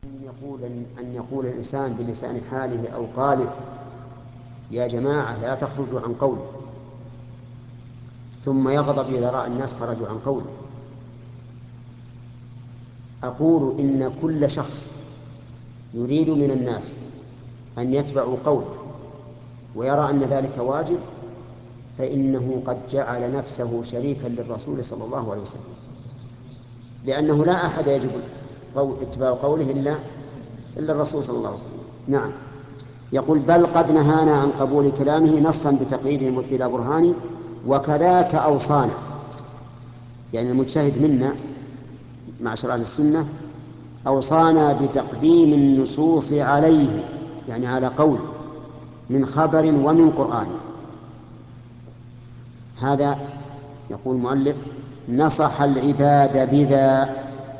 أن يقول الإنسان بلسان حاله أو قاله يا جماعة لا تخرجوا عن قوله، ثم يغضب إذا رأى الناس خرجوا عن قوله. أقول إن كل شخص يريد من الناس أن يتبعوا قوله ويرى أن ذلك واجب فإنه قد جعل نفسه شريكا للرسول صلى الله عليه وسلم، لأنه لا أحد يجب اتباع قوله إلا الرسول صلى الله عليه وسلم. نعم. يقول بل قد نهانا عن قبول كلامه نصا بتقييد بلا برهان وكذاك أوصانا، يعني المجتهد منا معشر أهل السنة أوصانا بتقديم النصوص عليه، يعني على قوله، من خبر ومن قرآن. هذا يقول المؤلف نصح العباد بذا.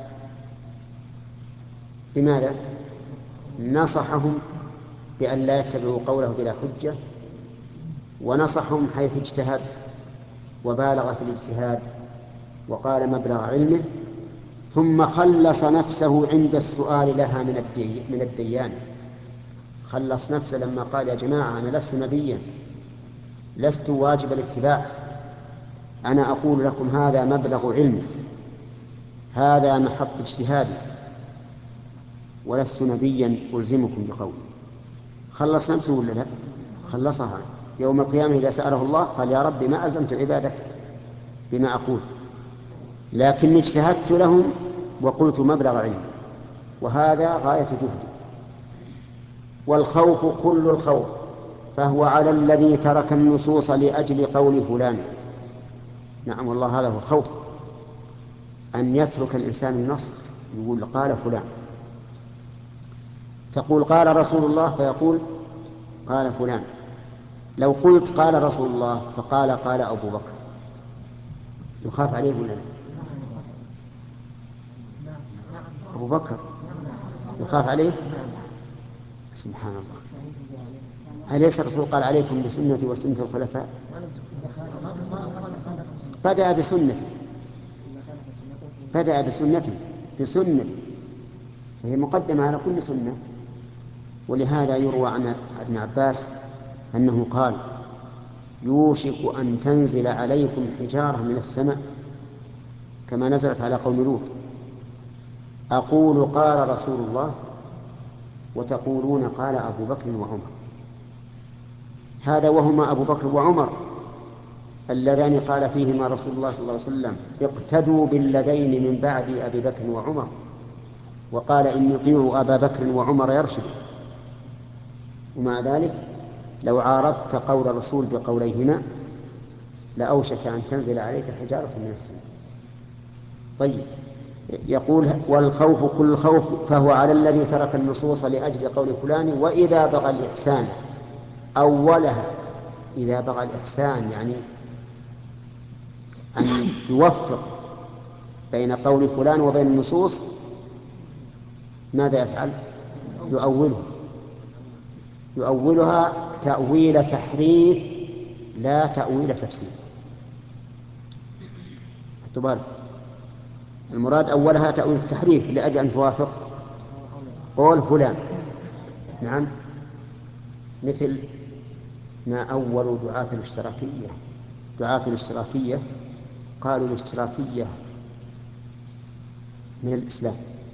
لماذا؟ نصحهم بأن لا يتبعوا قوله بلا حجة، ونصحهم حيث اجتهد وبالغ في الاجتهاد وقال مبلغ علمه، ثم خلص نفسه عند السؤال لها من الديان. خلص نفسه لما قال يا جماعة أنا لست نبيا، لست واجب الاتباع، أنا أقول لكم هذا مبلغ علمي، هذا محط اجتهادي، ولست نبيا ألزمكم بقولي. خلص نفسه ولا لا؟ خلصها. يوم القيامة إذا سأله الله قال يا رب ما ألزمت عبادك بما أقول، لكن اجتهدت لهم وقلت مبلغ علم، وهذا غاية جهدي. والخوف كل الخوف فهو على الذي ترك النصوص لأجل قول فلان. نعم والله هذا هو الخوف، أن يترك الإنسان النص، يقول قال فلان. تقول قال رسول الله فيقول قال فلان. لو قلت قال رسول الله فقال قال أبو بكر، يخاف عليه ولا لا؟ أبو بكر يخاف عليه؟ سبحان الله. أليس الرسول قال عليكم بسنتي وسنة الخلفاء؟ بدأ بسنتي، بدأ بسنتي، بسنتي، فهي مقدمة على كل سنة. ولهذا يروى عن ابن عباس أنه قال يوشك أن تنزل عليكم حجارة من السماء كما نزلت على قوم لوط، أقول قال رسول الله وتقولون قال أبو بكر وعمر. هذا وهما أبو بكر وعمر اللذان قال فيهما رسول الله صلى الله عليه وسلم اقتدوا بالذين من بعد أبي بكر وعمر، وقال إن يطيعوا أبا بكر وعمر يرشدوا. ومع ذلك لو عارضت قول الرسول بقوليهما لأوشك أن تنزل عليك حجارة من السماء. طيب، يقول والخوف كل خوف فهو على الذي ترك النصوص لأجل قول فلان وإذا بغى الإحسان أولها. إذا بغى الإحسان يعني أن يوفق بين قول فلان وبين النصوص، ماذا يفعل؟ يؤولها تأويل تحريف لا تأويل تفسير. اعتبار المراد أولها تأويل التحريف لأجل أن توافق قول فلان. نعم، مثل ما أول دعاة الاشتراكية قالوا الاشتراكية من الإسلام،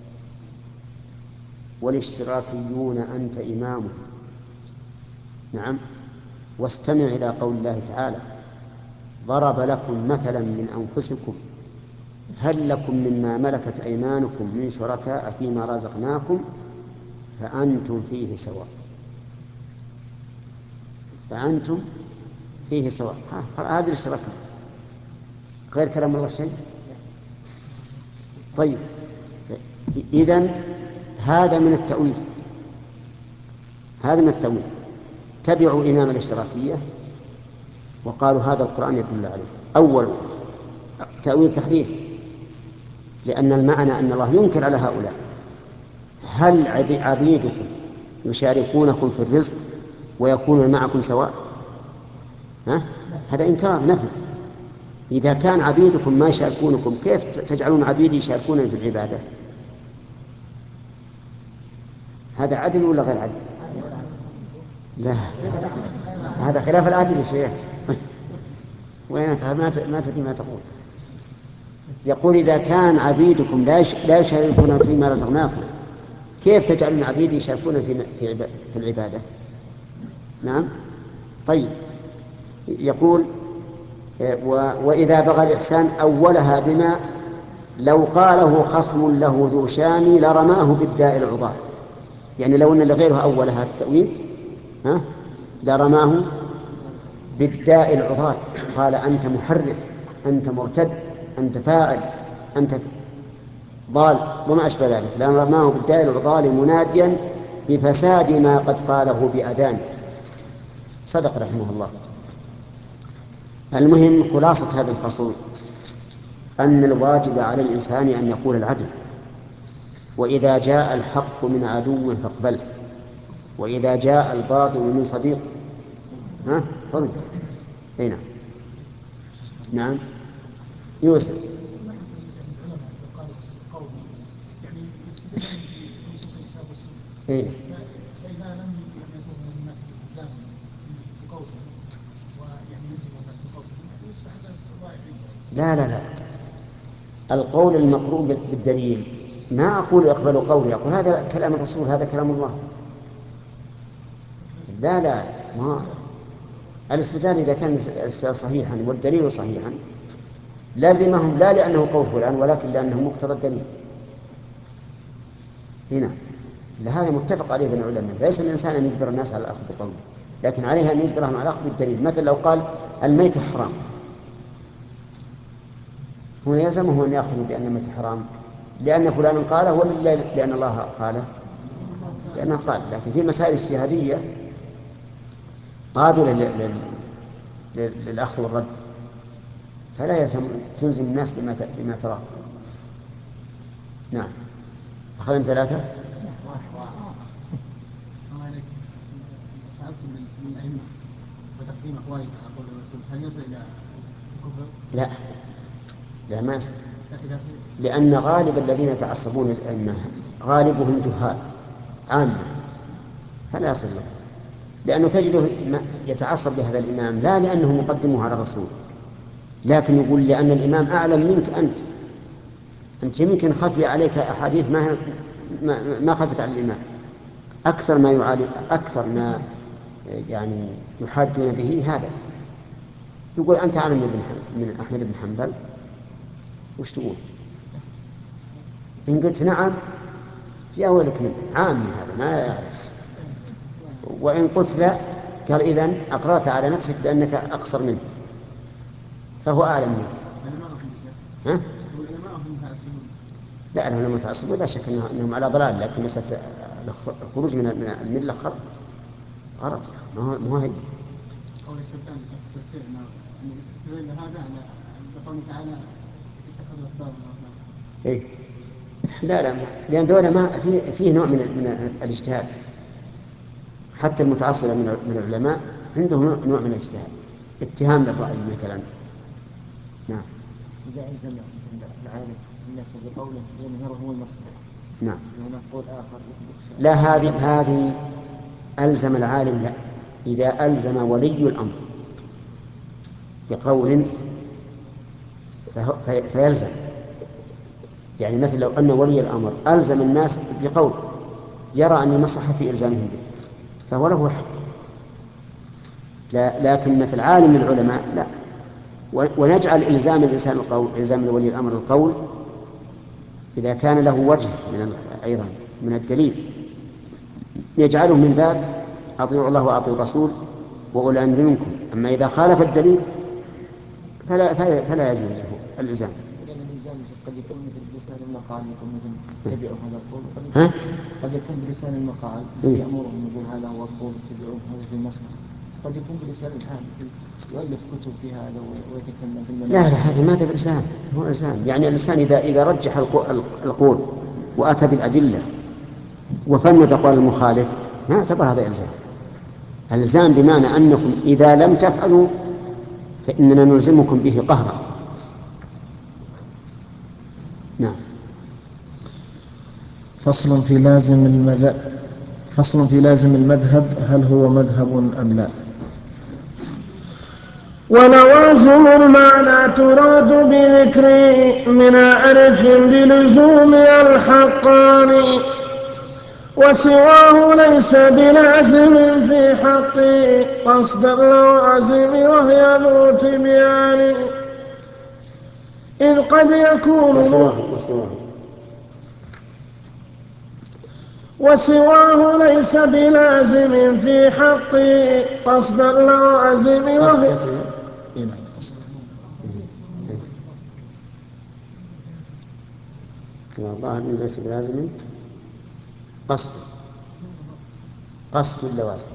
والاشتراكيون أنت إمامهم. نعم، واستمع إلى قول الله تعالى ضرب لكم مثلا من أنفسكم هل لكم مما ملكت أيمانكم من شركاء فيما رزقناكم فأنتم فيه سواء. فأنتم فيه سواء، هذا الاشتراك غير كلام الله شيء. طيب، إذن هذا من التأويل، هذا من التأويل. تبعوا إمام الاشتراكية وقالوا هذا القرآن يدل عليه. أول تأويل تحريف، لأن المعنى أن الله ينكر على هؤلاء. هل عبيدكم يشاركونكم في الرزق ويكونون معكم سواء؟ هذا إنكار نفي. إذا كان عبيدكم ما يشاركونكم كيف تجعلون عبيدي يشاركون في العبادة؟ هذا عدل ولا غير عدل؟ لا، هذا خلاف العدل يا شيخ. وين أنت ما تدري ما تقول. يقول إذا كان عبيدكم لا يشاركون فيما رزقناكم، كيف تجعلون عبيدي يشاركون في العبادة؟ نعم. طيب، يقول وإذا بغى الإحسان أولها بما لو قاله خصم له ذو شان لرماه بالداء العضال. يعني لو أن لغيره أولها التأويل لرماه بالداء العضال، قال أنت محرف، أنت مرتد، أنت فاعل، أنت ضال وما أشبه ذلك، لرماه بالداء العضال مناديا بفساد ما قد قاله بأذان. صدق رحمه الله. المهم خلاصة هذا الفصل أن الواجب على الإنسان أن يقول العدل، وإذا جاء الحق من عدو فاقبله، وإذا جاء الباطل من صديق فرد. هنا نعم يوسف. إيه؟ فإذا لم يطلب من الناس الالتزام بقولهم ويعني يلزم الناس بقولهم يصبح الناس ضائعين. لا لا لا، القول المقرون بالدليل ما أقول اقبلوا قولي، أقول هذا كلام الرسول، هذا كلام الله. لا لا، ما الاستدلال إذا كان الاستدلال صحيحا والدليل صحيحا لازمهم لا لأنه قول فلان ولكن لأنه مقتضى الدليل. هنا لهذا متفق عليه بين العلماء، ليس الإنسان أن يجبر الناس على الأخذ بقوله، لكن عليها أن يجبرهم على الأخذ بالدليل. مثل لو قال الميت حرام، هو يلزمه أن يأخذوا بأن الميت حرام لأن فلان قاله ولا لأن الله قاله؟ لأنه قال. لكن في مسائل اجتهادية قابلة للأخذ والرد، فلا تلزم الناس بما تراه. نعم. أخذنا 3. تعصب للأئمة وتقديم أقوالهم على قول الرسول هل يصل إلى الكفر؟ لا لا، ما يصل، لأن غالب الذين يتعصبون للأئمة غالبهم جهال عامة، فلا يصل له، لأنه تجده يتعصب لهذا الإمام لا لأنه مقدمه على الرسول، لكن يقول لأن الإمام أعلم منك أنت يمكن خفي عليك أحاديث ما خفت على الإمام. أكثر ما يعني يحاجون به هذا، يقول أنت أعلم من أحمد بن حنبل، وش تقول؟ إن قلت نعم يا ولك منه عامي هذا ما يعرف، وإن قلت لا قال إذن أقرأت على نفسك بأنك أقصر منه فهو أعلم منه. ها؟ لا، العلماء متعصبون لا شك أنهم على ضلال، لكن مسألة الخروج من الملة غلط، ما هو هي. قول الشوكاني في التفسير أن يستدل هذا على قوله تعالى اتخذوا أحبارهم وأرهابهم. إيه؟ لا لأن ذولا ما فيه نوع من الاجتهاد، حتى المتعصبة من العلماء عندهم نوع من الاجتهاد، اتهام للرأي مثلا. نعم. إذا ألزم العالم الناس بقوله يظهر هو المصلحة. نعم. ونقول آخر لا، هذه ألزم العالم، لا، إذا ألزم ولي الأمر بقول فيلزم. يعني مثل لو أن ولي الأمر ألزم الناس بقول يرى أن المصلحة في إلزامهم به فهو له حق، لكن مثل عالم العلماء لا. ونجعل إلزام الإنسان القول، إلزام ولي الأمر القول إذا كان له وجه أيضا من الدليل يجعله من باب أطيعوا الله وأطيعوا الرسول وأولي الأمر منكم. أما إذا خالف الدليل فلا يجوز له الإلزام. لأن الإلزام قد يكون مثل بلسان المقال، يكون مثل اتبعوا هذا القول، قد يكون بلسان المقال يأمرهم يقول هذا هو القول اتبعوه هذا في المصلحة، قد يكون بلسان الحال يؤلف كتب في هذا ويتكلم في المناهج. لا هذا ماذا بالإلزام؟ هو إلزام يعني الإنسان إذا رجح القول وأتى بالأدلة وفند أقوال المخالف ما يعتبر هذا إلزام. الزام بمعنى أنكم إذا لم تفعلوا فإننا نلزمكم به قهرا. نعم. فصل في لازم المذهب. فصل في لازم المذهب، هل هو مذهب أم لا؟ ولوازم المعنى تراد بذكر من عرف بلزوم الحقان، وسواه ليس بلازم في حق قصد اللوازم وهي ذو تبيان، إذ قد يكون وسواه ليس بلازم في حق قصد اللوازم وهي والله ليس بلازم قصد اللوازم،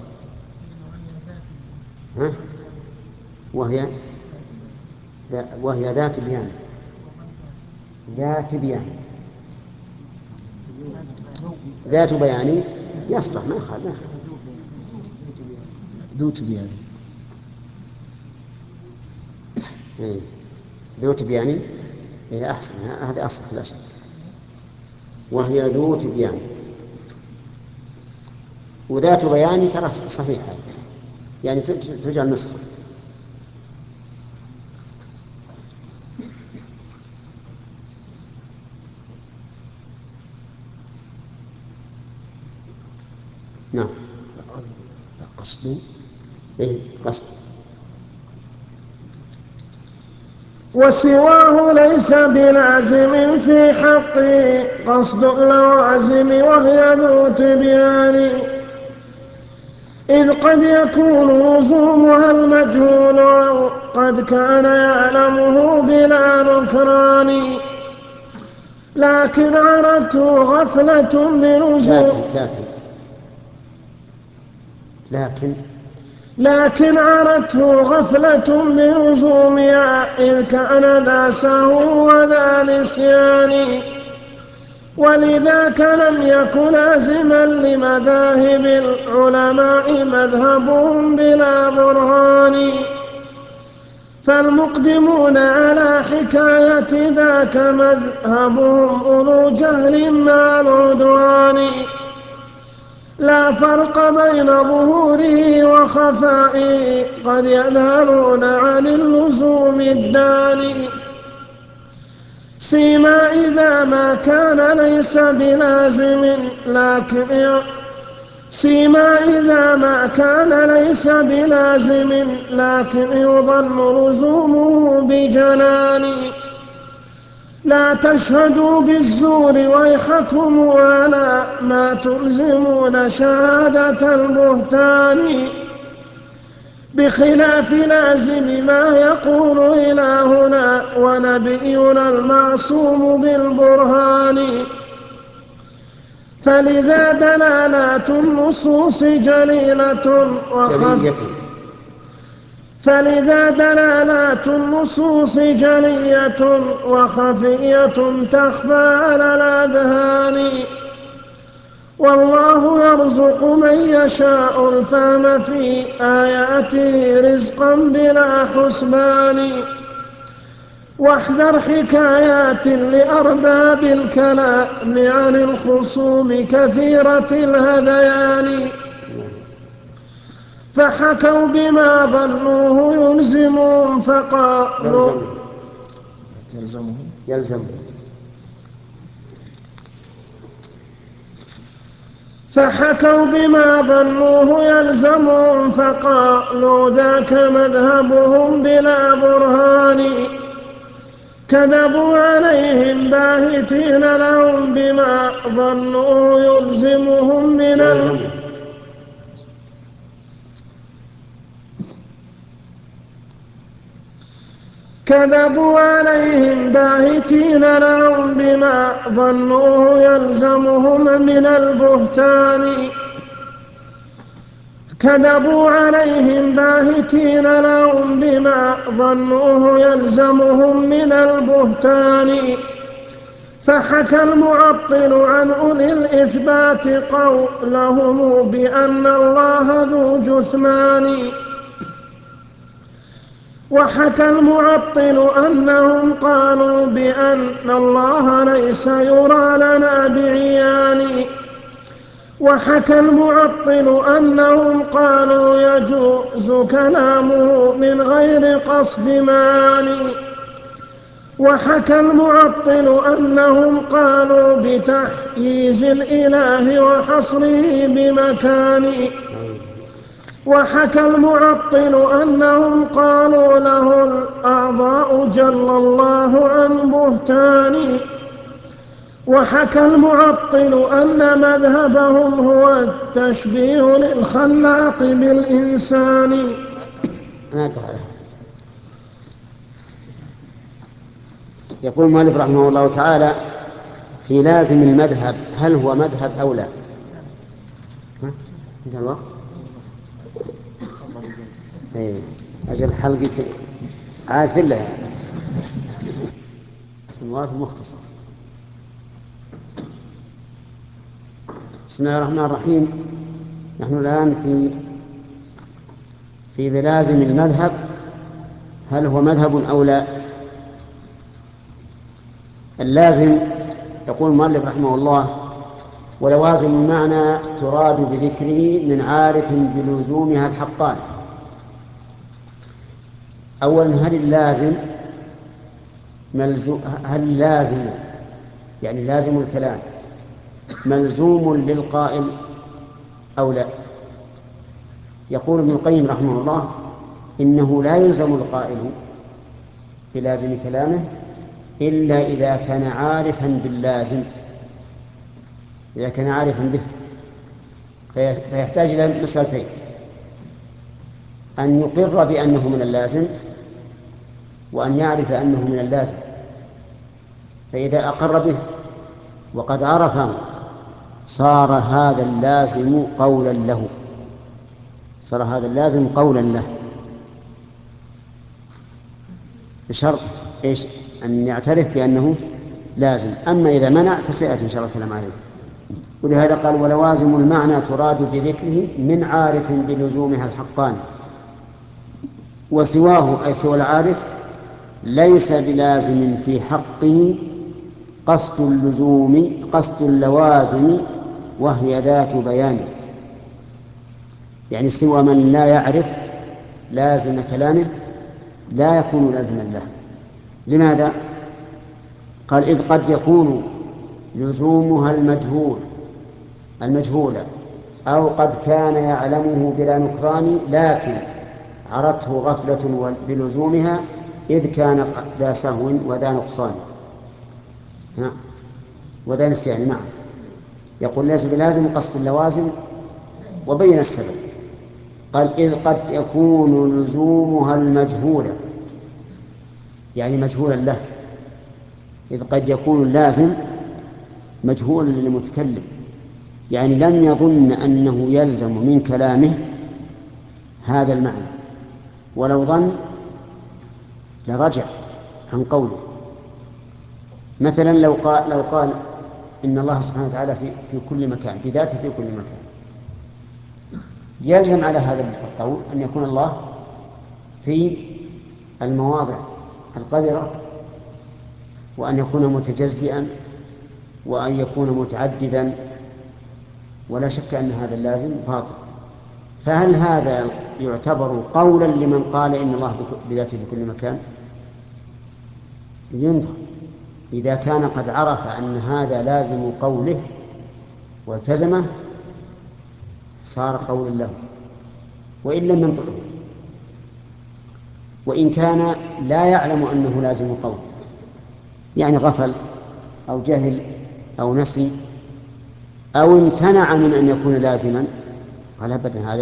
وهي ذات بيان ذات بيان يصلح، ما يخالف ذو تبيان. ذو تبيان أحسن، هذا أصح لا شك، وهي ذو تبيان. وذات بيان ترى صحيحة، يعني تجعل نسخة. نعم. قصد. وسواه ليس بلازم في حق قصد اللوازم وهي ذو تبيان، إذ قد يكون لزومها المجهول أو قد كان يعلمه بلا نكران، لكن عرته غفلة بلزوم لكن عرته غفلة بلزومها، إذ كان ذا سهو وذا نسيان، ولذاك لم يكن لازما لمذاهب العلماء مذهبهم بلا برهان، فالمقدمون على حكاية ذاك مذهبهم أولو جهل مع العدوان، لا فرق بين ظهوره وخفائه، قد يذهلون عن اللزوم الداني، سيما إذا ما كان ليس بلازم لكن يظن لزومه بجنان، لا تشهدوا بالزور ويحكم ولا ما تلزمون شهادة البهتان، بخلاف لازم ما يقول إلهنا ونبينا المعصوم بالبرهان، فلذا دلالات النصوص جلية وخفية تخفى على الأذهان، والله يرزق من يشاء الفهم في آياته رزقا بلا حسبان، واحذر حكايات لأرباب الكلام عن الخصوم كثيرة الهذيان، فحكوا بما ظنوه يلزمهم فقالوا ذاك مذهبهم بلا برهان، كذبوا عليهم باهتين لهم بما ظنوه يلزمهم من البهتان، كذبوا عليهم باهتين لهم بما ظنوه يلزمهم من البهتان، فحكى المعطل عن أولي الإثبات قولهم بأن الله ذو جثمان، وحكى المعطل أنهم قالوا بأن الله ليس يرى لنا بعيان، وحكى المعطل أنهم قالوا يجوز كلامه من غير قصد معاني. وحكى المعطل أنهم قالوا بتحييز الإله وحصره بمكان. وحكى المعطل أنهم قالوا له الأعضاء جل الله عن بهتان. وحكى المعطل أن مذهبهم هو التشبيه للخلاق بالإنسان. يقول المؤلف رحمه الله تعالى في لازم المذهب هل هو مذهب أو لا؟ انتهى الوقت؟ أجل حلقي عارف الله في المواقف المختصر. بسم الله الرحمن الرحيم. نحن الآن في بلازم المذهب هل هو مذهب أو لا؟ اللازم يقول المؤلف رحمه الله ولوازم المعنى تراد بذكره من عارف بلزومها الحقان. أولا هل اللازم يعني لازم الكلام ملزوم للقائل أو لا؟ يقول ابن القيم رحمه الله إنه لا يلزم القائل بلازم كلامه إلا إذا كان عارفا باللازم، إذا كان عارفا به، فيحتاج إلى مسألتين: أن يقر بأنه من اللازم، وأن يعرف أنه من اللازم. فإذا أقر به وقد عرفه صار هذا اللازم قولا له، صار هذا اللازم قولا له، بشرط إيش؟ أن يعترف بأنه لازم. أما إذا منع فسيأتي إن شاء الله الكلام عليه. ولهذا قال ولوازم المعنى تراد بذكره من عارف بلزومها الحقان. وسواه أي سوى العارف ليس بلازم في حقه قصد اللوازم وهي ذات بيان. يعني سوى من لا يعرف لازم كلامه لا يكون لازما له. لماذا؟ قال إذ قد يكون لزومها المجهولة أو قد كان يعلمه بلا نكران، لكن عرته غفلة بلزومها إذ كان ذا سهو وذا نقصان وذا نسيان معه. يقول ليس بلازم قصد اللوازم وبين السبب. قال إذ قد يكون لزومها المجهولة، يعني مجهولا له. إذ قد يكون اللازم مجهولا للمتكلم، يعني لم يظن أنه يلزم من كلامه هذا المعنى، ولو ظن لرجع عن قوله. مثلا لو قال إن الله سبحانه وتعالى في كل مكان بذاته في كل مكان، يلزم على هذا القول أن يكون الله في المواضع القذرة، وأن يكون متجزئا، وأن يكون متعددا، ولا شك أن هذا اللازم باطل. فهل هذا يعتبر قولا لمن قال إن الله بذاته في كل مكان؟ ينظر. إذا كان قد عرف أن هذا لازم قوله والتزمه صار قولا له، وإن لم ينطقه. وإن كان لا يعلم أنه لازم قوله، يعني غفل أو جهل أو نسي أو امتنع من أن يكون لازما، قال أبدا هذا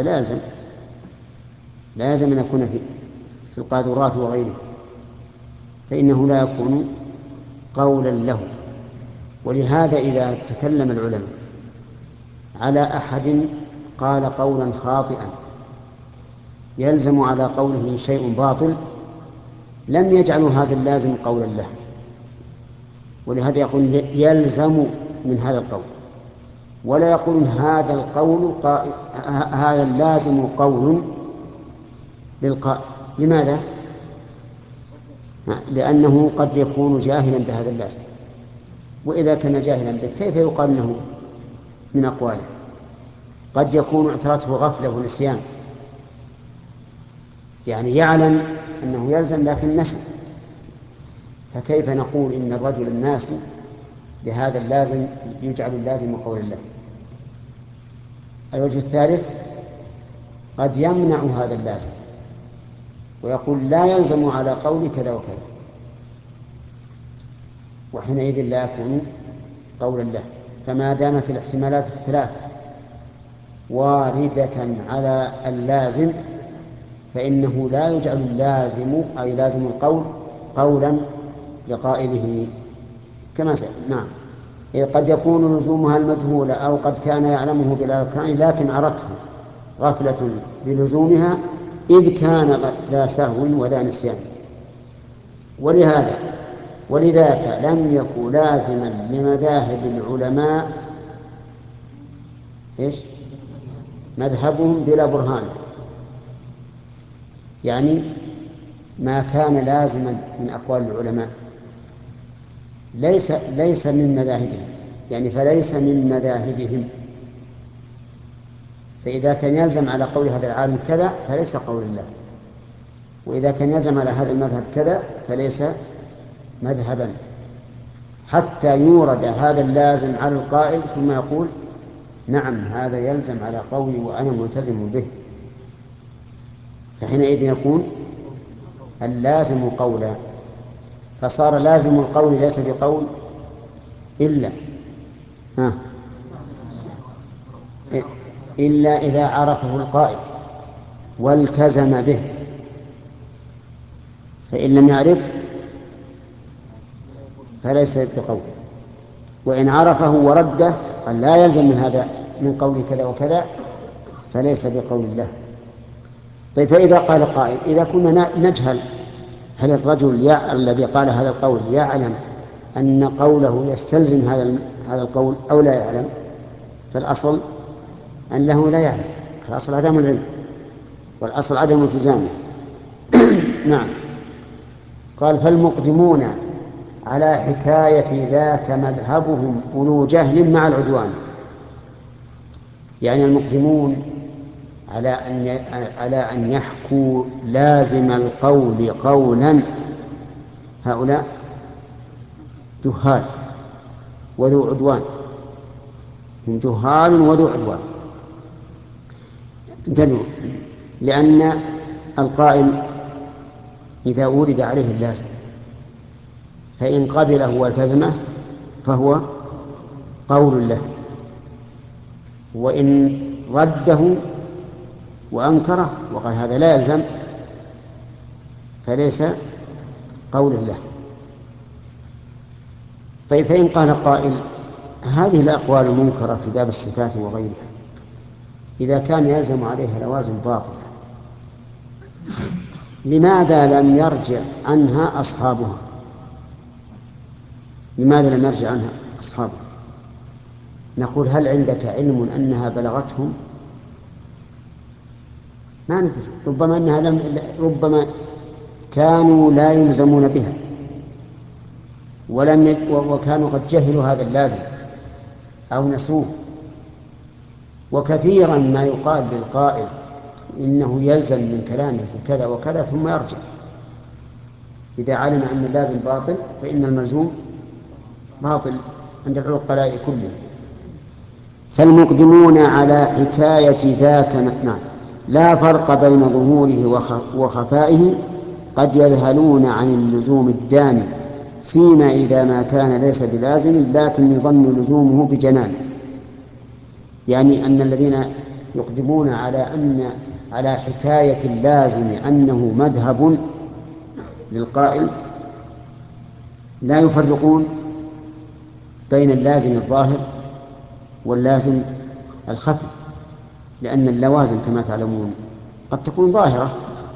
لا يلزم أن يكون في القاذورات وغيره، فإنه لا يكون قولا له. ولهذا إذا تكلم العلماء على أحد قال قولا خاطئا يلزم على قوله شيء باطل، لم يجعلوا هذا اللازم قولا له. ولهذا يقول يلزم من هذا القول، ولا يقولون هذا اللازم قول للقائل. لماذا؟ لأنه قد يكون جاهلا بهذا اللازم، وإذا كان جاهلا به كيف يقال أنه من أقواله؟ قد يكون اعترته غفلة ونسيان، يعني يعلم أنه يلزم لكن نسي، فكيف نقول إن الرجل الناسي بهذا اللازم يجعل اللازم قول الله؟ الوجه الثالث قد يمنع هذا اللازم ويقول لا يلزم على قول كذا وكذا، وحينئذ لا يكون قولا له. فما دامت الاحتمالات الثلاثة واردة على اللازم فإنه لا يجعل اللازم أي لازم القول قولا لقائله كما نعم. إذ قد يكون لزومها المجهول أو قد كان يعلمه بلا إركان لكن عرته غفلة بلزومها إذ كان ذا سهو وذا نسيان. ولذاك لم يكن لازما لمذاهب العلماء مذهبهم بلا برهان، يعني ما كان لازما من أقوال العلماء ليس من مذاهبهم، يعني فليس من مذاهبهم، فإذا كان يلزم على قول هذا العالم كذا فليس قول الله، وإذا كان يلزم على هذا المذهب كذا فليس مذهبا، حتى يورد هذا اللازم على القائل ثم يقول نعم هذا يلزم على قولي وأنا ملتزم به، فحينئذ يكون اللازم قولا. فصار لازم القول ليس بقول إلا إذا عرفه القائل والتزم به، فإن لم يعرف فليس بقول، وإن عرفه ورده قال لا يلزم من هذا من قول كذا وكذا فليس بقول الله. طيب فإذا قال قائل إذا كنا نجهل هل الرجل الذي قال هذا القول يعلم أن قوله يستلزم هذا القول أو لا يعلم؟ فالأصل أنه لا يعلم، الأصل عدم العلم والأصل عدم التزامه. نعم. قال فالمقدمون على حكاية ذاك مذهبهم أولو جهل مع العدوان، يعني المقدمون على أن يحكوا لازم القول قولا هؤلاء جهال وذو عدوان، هم جهال وذو عدوان. انتبهوا، لأن القائل إذا أورد عليه اللازم فإن قبله والتزمه فهو قول له، وإن رده وأنكره وقال هذا لا يلزم فليس قول له. طيب فإن قال قائل هذه الأقوال المنكرة في باب الصفات وغيرها إذا كان يلزم عليها لوازم باطلة لماذا لم يرجع عنها أصحابها؟ لماذا لم يرجع عنها أصحابها؟ نقول هل عندك علم أنها بلغتهم؟ ما ندري، ربما كانوا لا يلزمون بها وكانوا قد جهلوا هذا اللازم أو نسوه. وكثيرا ما يقال للقائل إنه يلزم من كلامه كذا وكذا ثم يرجع، إذا علم أن اللازم باطل فإن الملزوم باطل عند العقلاء كلهم. فالمقدمون على حكاية ذاك نعم لا فرق بين ظهوره وخفائه قد يذهلون عن اللزوم الداني سيما إذا ما كان ليس بلازم لكن يظن لزومه بجنان، يعني أن الذين يقدمون على حكاية اللازم أنه مذهب للقائل لا يفرقون بين اللازم الظاهر واللازم الخفي، لأن اللوازم كما تعلمون قد تكون ظاهرة.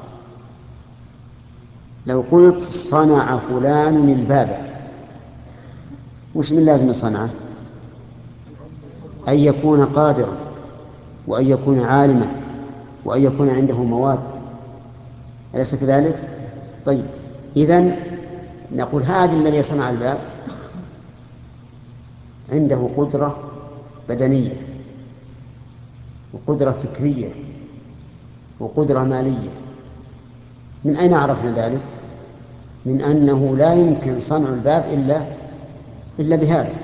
لو قلت صنع فلان الباب وش من لازم صنعه؟ أن يكون قادرا وأن يكون عالما وأن يكون عنده مواد، أليس كذلك؟ طيب إذن نقول هذا الذي صنع الباب عنده قدرة بدنية وقدرة فكرية وقدرة مالية. من أين عرفنا ذلك؟ من أنه لا يمكن صنع الباب إلا بهذا.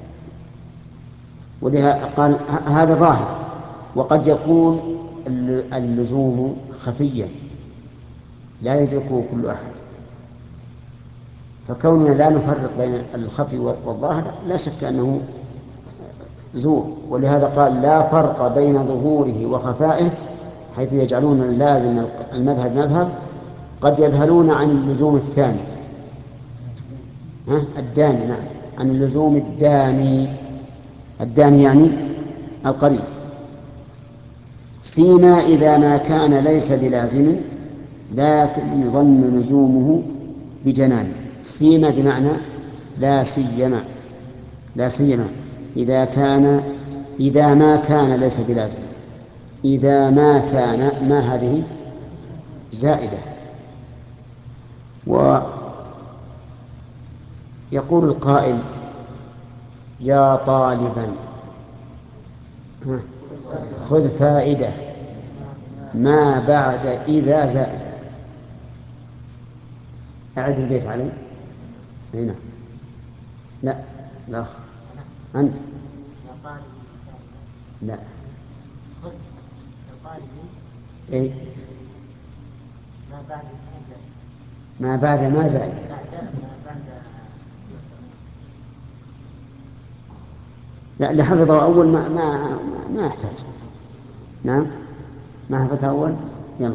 ولهذا قال هذا ظاهر. وقد يكون اللزوم خفيا لا يدركه كل أحد، فكوننا لا نفرق بين الخفي والظاهر لا شك أنه زور. ولهذا قال لا فرق بين ظهوره وخفائه، حيث يجعلون اللازم المذهب مذهب قد يذهلون عن اللزوم الثاني الداني، نعم، عن اللزوم الداني يعني القريب. سيما إذا ما كان ليس بلازم لكن يظن لزومه بجنان. سيما بمعنى لا سيما، لا سيما إذا ما كان ليس بلازم. إذا ما كان، ما هذه زائدة. ويقول القائل يا طالبا خذ فائدة ما بعد إذا زائدة. أعد البيت علي. هنا لا لا أنت لا إيه؟ ما بعد ما زائد. لا اللي حفظه أول ما يحتاج. نعم ما حفظه أول. يلا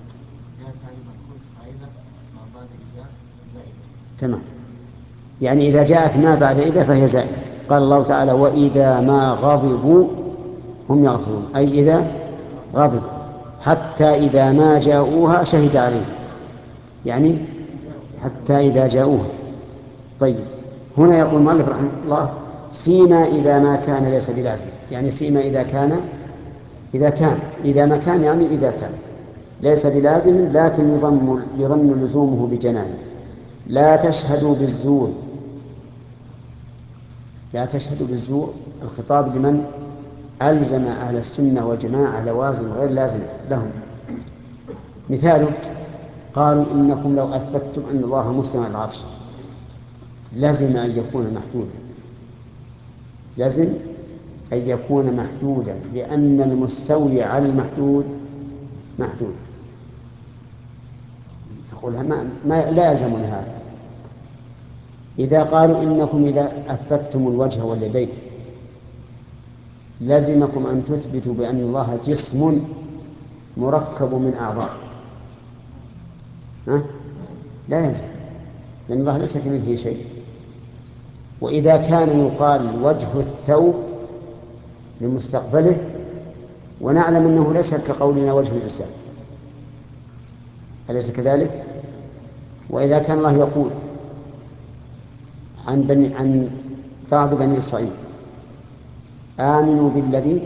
تمام. يعني إذا جاءت ما بعد إذا فهي زائدة. قال الله تعالى وإذا ما غضبوا هم يغفرون، أي إذا غضبوا، حتى إذا ما جاءوها شهد عليهم، يعني حتى إذا جاءوها. طيب هنا يقول المؤلف رحمه الله سيما إذا ما كان ليس بلازم، يعني سيما إذا ما كان يعني إذا كان ليس بلازم لكن يظن لزومه بجنان. لا تشهدوا بالزور. لا تشهدوا بالزور الخطاب لمن ألزم أهل السنة والجماعة لوازم غير لازمة لهم. مثاله قالوا إنكم لو أثبتتم أن الله مستوى على العرش لازم أن يكون محدودا. لازم أن يكون محدودا لأن المستوي على المحدود محدود. يقول لا يلزمون هذا. إذا قالوا إنكم إذا أثبتتم الوجه واليدين لازمكم أن تثبتوا بأن الله جسم مركب من أعضاء، لا يلزم، لأن الله ليس كمثله شيء. وإذا كان يقال وجه الثوب لمستقبله ونعلم أنه ليس كقولنا وجه الإنسان، أليس كذلك؟ وإذا كان الله يقول عن بعض بني إسرائيل آمنوا بالذي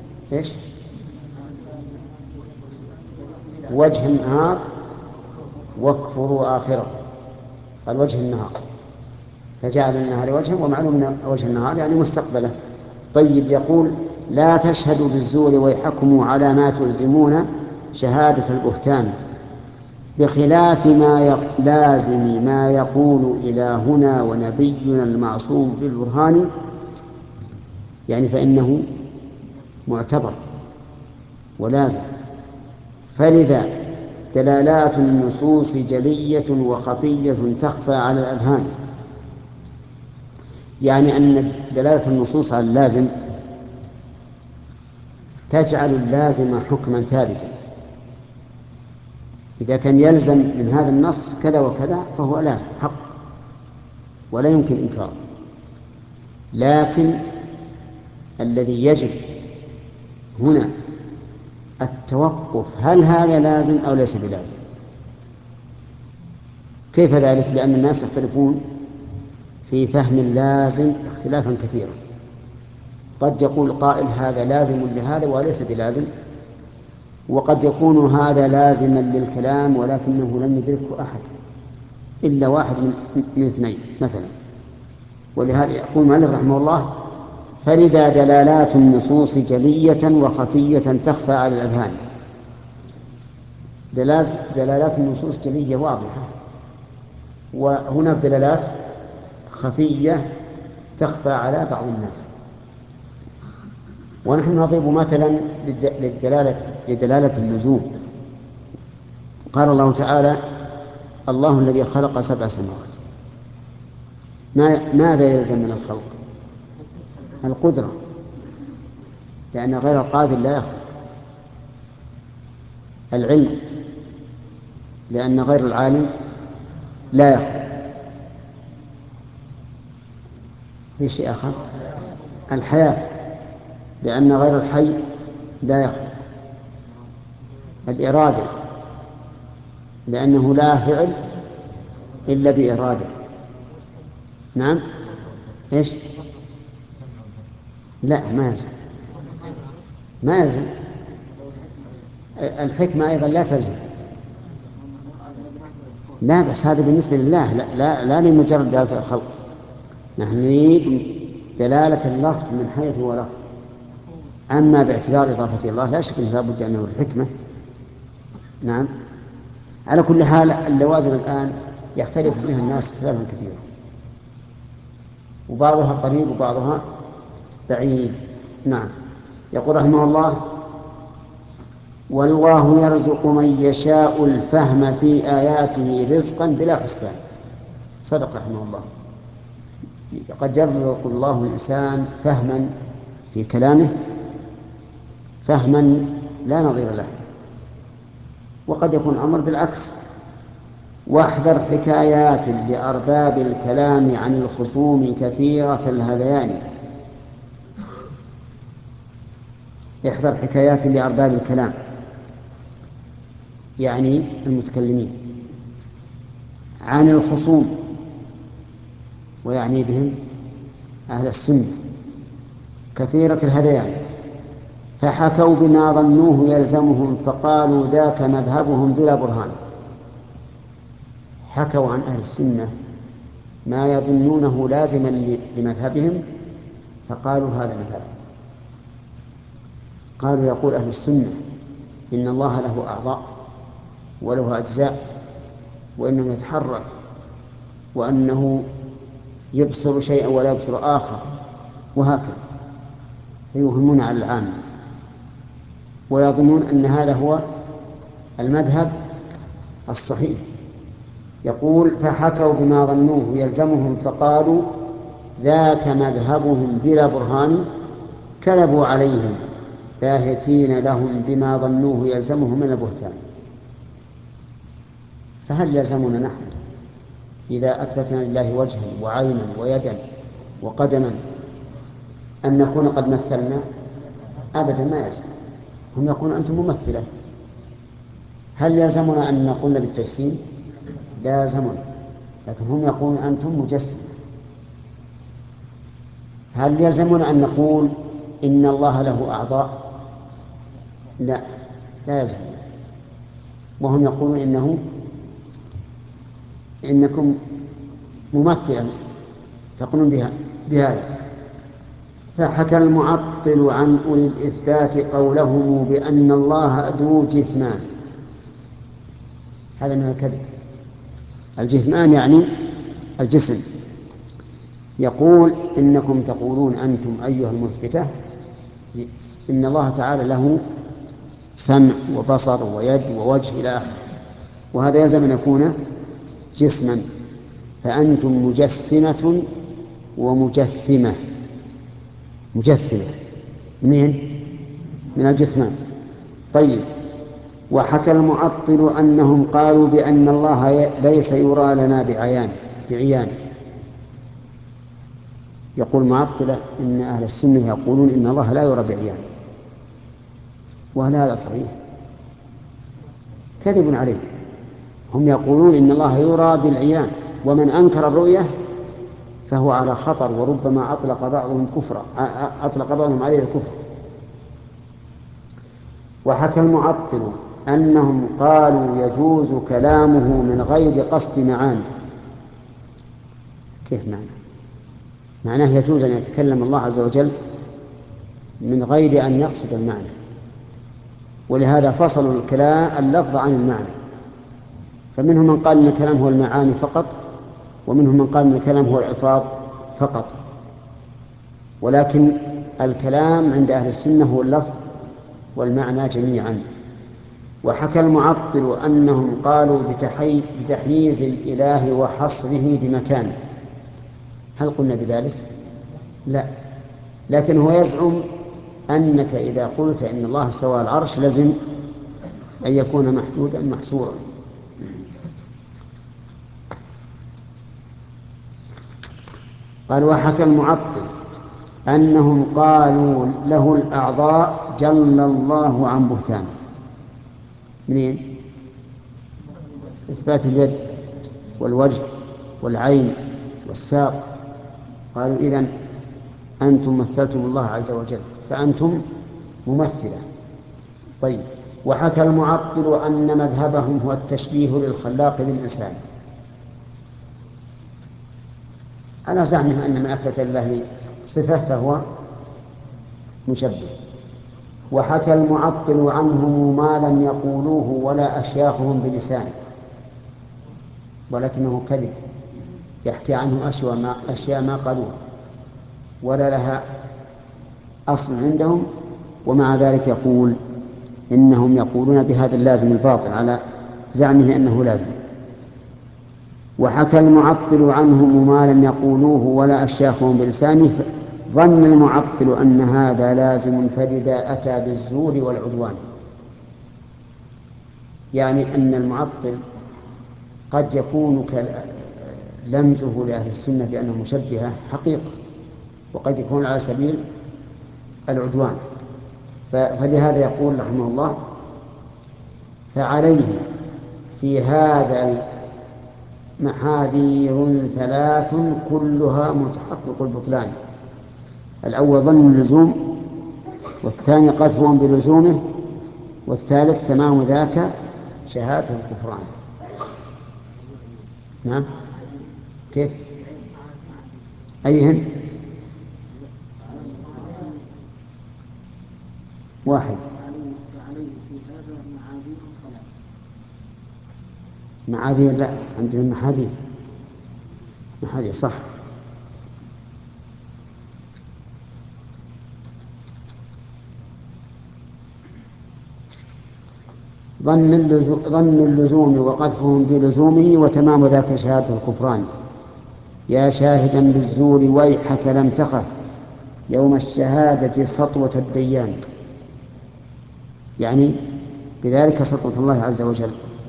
وجه النهار واكفروا آخره، قال وجه النهار فجعل النهار وجها، ومعلوم من وجه النهار يعني مستقبله. طيب يقول لا تشهدوا بالزور ويحكموا على ما تلزمون شهادة البهتان بخلاف لازم ما يقول إلهنا ونبينا المعصوم بالبرهان، يعني فإنه معتبر ولازم. فلذا دلالات النصوص جلية وخفية تخفى على الأذهان، يعني أن دلالة النصوص على اللازم تجعل اللازم حكما ثابتا. إذا كان يلزم من هذا النص كذا وكذا فهو لازم حق ولا يمكن إنكاره. لكن الذي يجب هنا التوقف، هل هذا لازم أو ليس بلازم؟ كيف ذلك؟ لأن الناس يختلفون في فهم اللازم اختلافا كثيرا. قد يقول قائل هذا لازم لهذا وليس بلازم، وقد يكون هذا لازما للكلام ولكنه لم يدركه أحد إلا واحد من اثنين مثلا. ولهذا يقول مالك رحمه الله فلذا دلالات النصوص جلية وخفية تخفى على الأذهان. دلالات النصوص جلية واضحة، وهناك دلالات خفية تخفى على بعض الناس. ونحن نضرب مثلا لدلالة اللزوم. قال الله تعالى: الله الذي خلق 7 سماوات. ماذا يلزم من الخلق؟ القدرة، لأن غير القادر لا يخلق. العلم، لأن غير العالم لا يخلق. في شيء آخر؟ الحياة، لأن غير الحي لا يخلق. الإرادة، لأنه لا فعل إلا بإرادة. نعم. إيش؟ لا، ما يلزم. الحكمة أيضا لا تلزم. لا، بس هذا بالنسبة لله، لا لمجرد دلالة الخلق. نحن نريد دلالة اللفظ من حيث هو لفظ. أما باعتبار إضافة الله لا شك أنه لا بد أنه الحكمة. نعم. على كل حال اللوازم الآن يختلف بها الناس اختلافا كثيرا، وبعضها قريب وبعضها بعيد. نعم. يقول رحمه الله: والله يرزق من يشاء الفهم في آياته رزقا بلا حسبان. صدق رحمه الله. قد يرزق الله الإنسان فهما في كلامه، فهما لا نظير له، وقد يكون الأمر بالعكس. واحذر حكايات لأرباب الكلام عن الخصوم كثيرة الهذيان. احذر حكايات لأرباب الكلام، يعني المتكلمين، عن الخصوم، ويعني بهم أهل السنة، كثيرة الهذيان. فحكوا بما ظنوه يلزمهم فقالوا ذاك مذهبهم بلا برهان. حكوا عن أهل السنة ما يظنونه لازما لمذهبهم فقالوا هذا مذهب. قالوا: يقول أهل السنة إن الله له أعضاء وله أجزاء، وإنه يتحرك، وأنه يبصر شيئا ولا يبصر آخر، وهكذا. فيوهمون على العامة ويظنون أن هذا هو المذهب الصحيح. يقول: فحكوا بما ظنوه يلزمهم فقالوا ذاك مذهبهم بلا برهان. كذبوا عليهم باهتين لهم بما ظنوه يلزمهم من البهتان. فهل يلزمنا نحن إذا أثبتنا لله وجها وعينا ويدا وقدما أن نكون قد مثلنا؟ أبدا ما يلزم. هم يقولون أنتم ممثلة. هل يلزمنا أن نقول بالتجسيم؟ لا يلزمنا. لكن هم يقولون أنتم مجسم. هل يلزمنا أن نقول إن الله له أعضاء؟ لا يلزم. وهم يقولون إنكم ممثلا تقولون بهذا. فحكى المعطل عن أولي الإثبات قولهم بأن الله ذو جثمان. هذا من الكذب. الجثمان يعني الجسم. يقول: إنكم تقولون أنتم أيها المثبتة إن الله تعالى له سمع وبصر ويد ووجه إلى آخره، وهذا يلزم أن يكون جسما. فأنتم مجسمة ومجثمة. مجثمة من الجثمان. طيب. وحكى المعطل أنهم قالوا بأن الله ليس يرى لنا بعيان. يقول معطلة إن أهل السنة يقولون إن الله لا يرى بعيان، وهل هذا صحيح؟ كذب عليه. هم يقولون إن الله يرى بالعيان، ومن أنكر الرؤية فهو على خطر، وربما أطلق بعضهم عليه الكفر. وحكى المعطل أنهم قالوا يجوز كلامه من غير قصد معاني. كيف معناه؟ معناه يجوز أن يتكلم الله عز وجل من غير أن يقصد المعنى، ولهذا فصلوا الكلام اللفظ عن المعنى. فمنهم من قال إن الكلام هو المعاني فقط، ومنهم من قال إن الكلام هو الألفاظ فقط، ولكن الكلام عند أهل السنة هو اللفظ والمعنى جميعا. وحكى المعطل أنهم قالوا بتحييز الإله وحصره بمكان. هل قلنا بذلك؟ لا، لكن هو يزعم أنك إذا قلت إن الله استوى على العرش لازم أن يكون محدودا محصورا. قال وحكى المعطل أنهم قالوا له الأعضاء جل الله عن بهتان. منين؟ إثبات اليد والوجه والعين والساق. قالوا إذن أنتم مثلتم الله عز وجل، فأنتم ممثلة. طيب، وحكى المعطل أن مذهبهم هو التشبيه للخلاق بالإنسان، على زعمه أن من أثبت الله صفة فهو مشبه. وحكى المعطل عنهم ما لم يقولوه ولا أشياخهم بلسان، ولكنه كذب، يحكي عنه أشياء ما قالوها ولا لها أصل عندهم، ومع ذلك يقول إنهم يقولون بهذا اللازم الباطل على زعمه أنه لازم. وحكى المعطل عنهم ما لم يقولوه ولا أشياخهم بلسانه، ظن المعطل أن هذا لازم فلذا أتى بالزور والعدوان. يعني أن المعطل قد يكون لمزه لأهل السنة بأنه مشبهة حقيقة، وقد يكون على سبيل العدوان. فلهذا يقول رحمه الله فعليه في هذا محاذير ثلاث كلها متحقق البطلان. الأول ظن اللزوم، والثاني قذفهم بلزومه، والثالث تمام ذاك شهادة الكفران. نعم، كيف؟ أيهن؟ واحد. معاذير، لا، عندنا محاذير. محاذير صح. ظن اللزوم وقذفهم بلزومه وتمام ذاك شهادة الكفران. يا شاهدا بالزور ويحك لم تخف يوم الشهادة سطوة الديان، يعني بذلك سطوة الله عز وجل.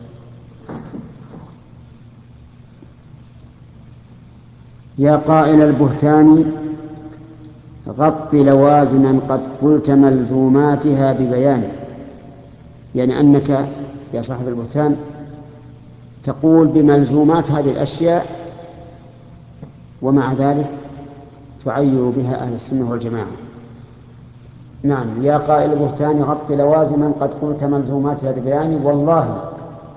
يا قائل البهتان غط لوازما قد قلت ملزوماتها ببيان، يعني أنك يا صاحب البهتان تقول بملزومات هذه الأشياء ومع ذلك تعير بها أهل السنة والجماعة. نعم، يا قائل البهتان غط لوازما قد قلت ملزوماتها ببيان، والله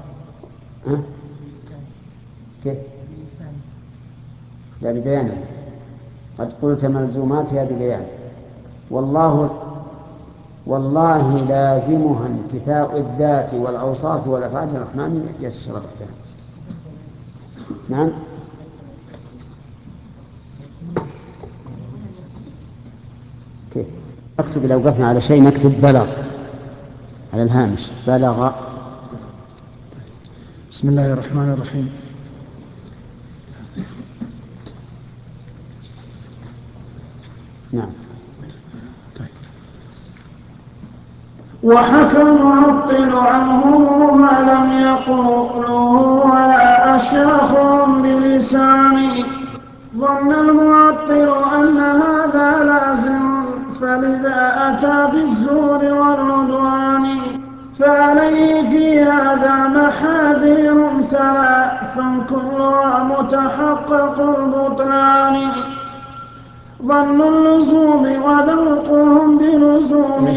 كيف؟ لا، ببيان. قد قلت ملزوماتها ببيان، والله لازمها انتفاء الذات والأوصاف والأفعال الرحمن يتشرف بها. نعم، كيف نكتب؟ لو وقفنا على شيء نكتب بلغ على الهامش، بلغ. بسم الله الرحمن الرحيم. نعم. وحكى المعطل عنهم ما لم يقولوا ولا أشياخهم بلسان، ظن المعطل أن هذا لازم فلذا أتى بالزور والعدوان. فعليه في هذا محاذير ثلاث كلها متحقق البطلان. ظن اللزوم وذوقهم بلزوم،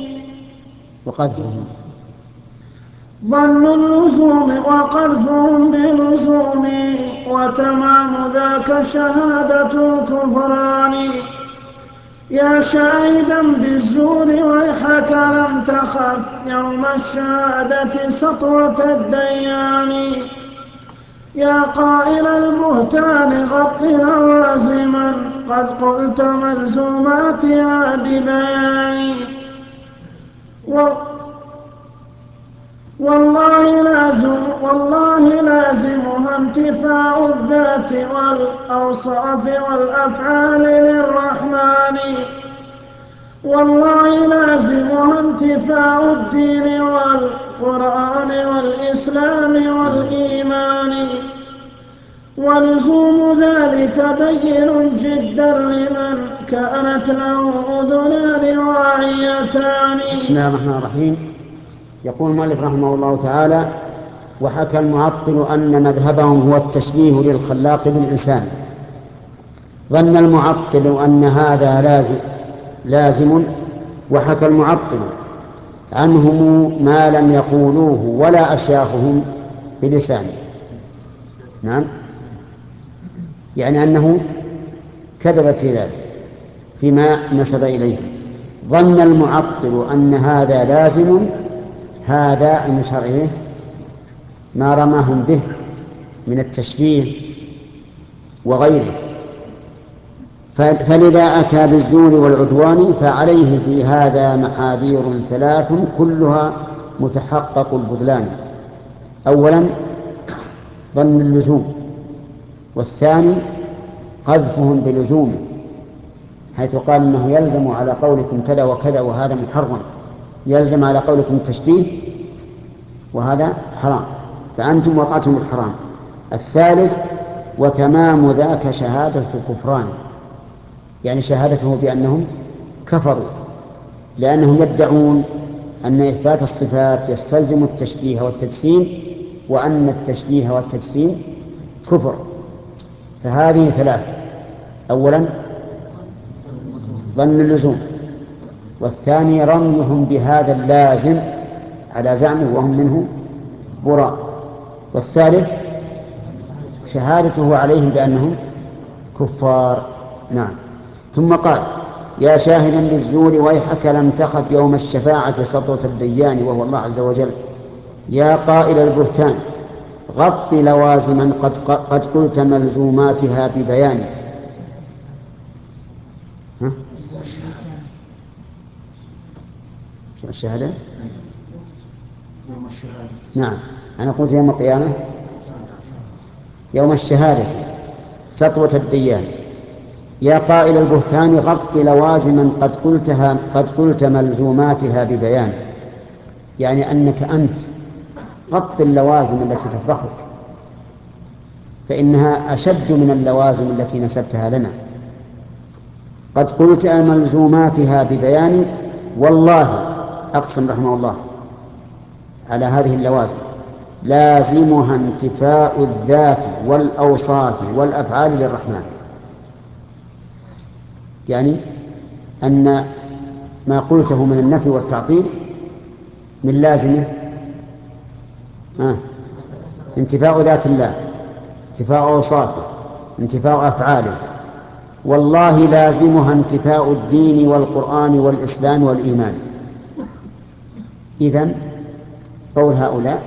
ظن اللزوم وقذفهم بلزوم، وتمام ذاك شهادة الكفران. يا شاهدا بالزور ويحك لم تخف يوم الشهادة سطوة الديان. يا قائل البهتان غط لوازما قد قلت ملزوماتها ببيان. والله لازمها انتفاء الذات والأوصاف والأفعال للرحمن. والله لازمها انتفاء الدين والقرآن والإسلام والإيمان. ولزوم ذلك بين جدا لمن كانت له أذنان واعيتان. بسم الله الرحمن الرحيم. يقول المؤلف رحمه الله تعالى: وحكى المعطل أن مذهبهم هو التشبيه للخلاق بالإنسان. ظن المعطل أن هذا لازم، وحكى المعطل عنهم ما لم يقولوه ولا أشياخهم بلسانه. نعم، يعني أنه كذب في ذلك فيما نسب إليه. ظن المعطل أن هذا لازم، هذا المشار إليه ما رماهم به من التشبيه وغيره، فلذا أتى بالزور والعدوان، فعليه في هذا محاذير ثلاث كلها متحقق البطلان. أولا ظن اللزوم، والثاني قذفهم بلزومه، حيث قال إنه يلزم على قولكم كذا وكذا وهذا محرم، يلزم على قولكم التشبيه وهذا حرام، فأنتم وقعتم بالحرام. الثالث وتمام ذاك شهادة كفران، يعني شهادته بأنهم كفروا، لأنهم يدعون أن إثبات الصفات يستلزم التشبيه والتجسيم، وأن التشبيه والتجسيم كفر. فهذه ثلاث: أولا ظن اللزوم، والثاني رميهم بهذا اللازم على زعمه وهم منه براء، والثالث شهادته عليهم بأنهم كفار. نعم. ثم قال: يا شاهدا بالزور ويحك لم تخف يوم الشفاعة سطوة الديان، وهو الله عز وجل. يا قائل البهتان غط لوازما قد قلت ملزوماتها ببيان. ها؟ الشهادة؟ نعم، أنا قلت يوم القيامة، يوم الشهادة سطوة الديان. يا قائل البهتان غط لوازما قد قلت ملزوماتها ببيان، يعني أنك أنت غط اللوازم التي تفضحك، فإنها أشد من اللوازم التي نسبتها لنا. قد قلت ملزوماتها ببيان، والله أقسم رحمه الله على هذه اللوازم لازمها انتفاء الذات والأوصاف والأفعال للرحمن، يعني أن ما قلته من النفي والتعطيل من لازمه انتفاء ذات الله، انتفاء أوصافه، انتفاء أفعاله. والله لازمها انتفاء الدين والقرآن والإسلام والإيمان. إذن قول هؤلاء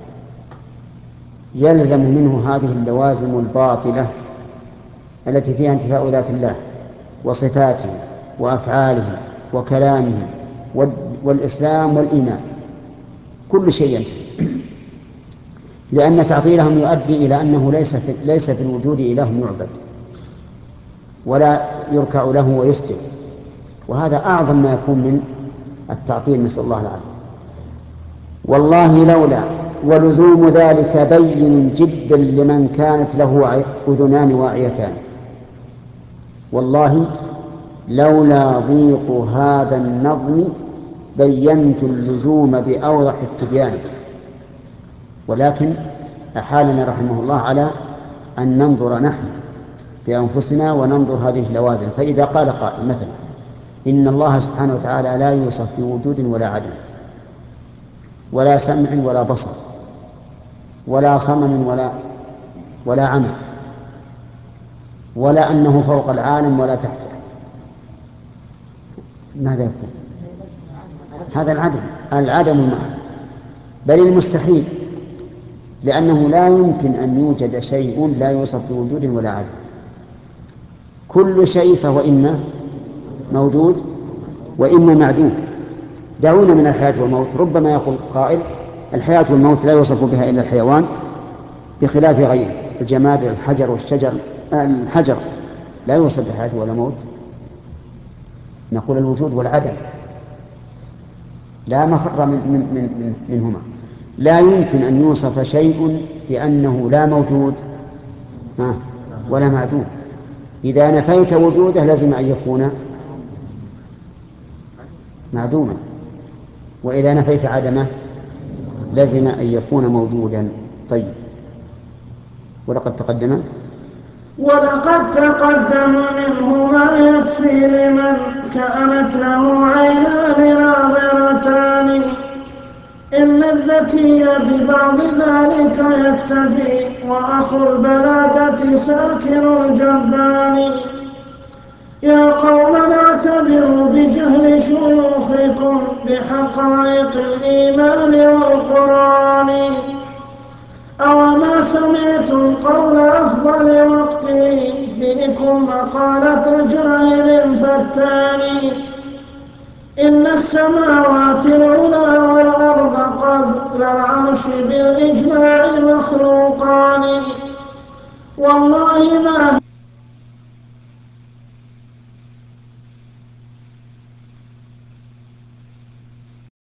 يلزم منه هذه اللوازم الباطلة التي فيها انتفاء ذات الله وصفاته وأفعاله وكلامه والإسلام والإيمان، كل شيء ينتهي، لأن تعطيلهم يؤدي إلى أنه ليس في الوجود إله يعبد ولا يركع له ويسجد، وهذا أعظم ما يكون من التعطيل، نسأل الله العافية. والله لولا ولزوم ذلك بين جدا لمن كانت له أذنان واعيتان. والله لولا ضيق هذا النظم بينت اللزوم بأوضح التبيان، ولكن أحالنا رحمه الله على أن ننظر نحن بأنفسنا وننظر هذه اللوازم. فإذا قال قائل مثلا إن الله سبحانه وتعالى لا يوصف بوجود ولا عدم ولا سمع ولا بصر ولا صمم ولا عمى، ولا أنه فوق العالم ولا تحته، ماذا يكون؟ هذا العدم المحال، بل المستحيل، لأنه لا يمكن أن يوجد شيء لا يوصف بوجود ولا عدم. كل شيء فهو إما موجود وإما معدوم. دعونا من الحياة والموت. ربما يقول قائل الحياة والموت لا يوصف بها إلا الحيوان بخلاف غيره، الجماد، الحجر والشجر. الحجر لا يوصف بحياة ولا موت. نقول الوجود والعدم لا مفر منهما. لا يمكن أن يوصف شيء بأنه لا موجود ولا معدوم. إذا نفيت وجوده لازم أن يكون معدوما، وإذا نفيت عدمه لازم أن يكون موجودا. طيب، ولقد تقدم منه ما يكفي لمن كانت له عينان ناظرتان. إن الذكي ببعض ذلك يكتفي، وأخو البلادة ساكن الجبان. يا قوم اعتبروا بجهل شيوخكم بحقائق الإيمان والقرآن. أوما سمعتم قول أفضل وقته فيكم مقالة جاهل فتان. إن السماوات العلى والأرض قبل العرش بالإجماع مخلوقان. والله ما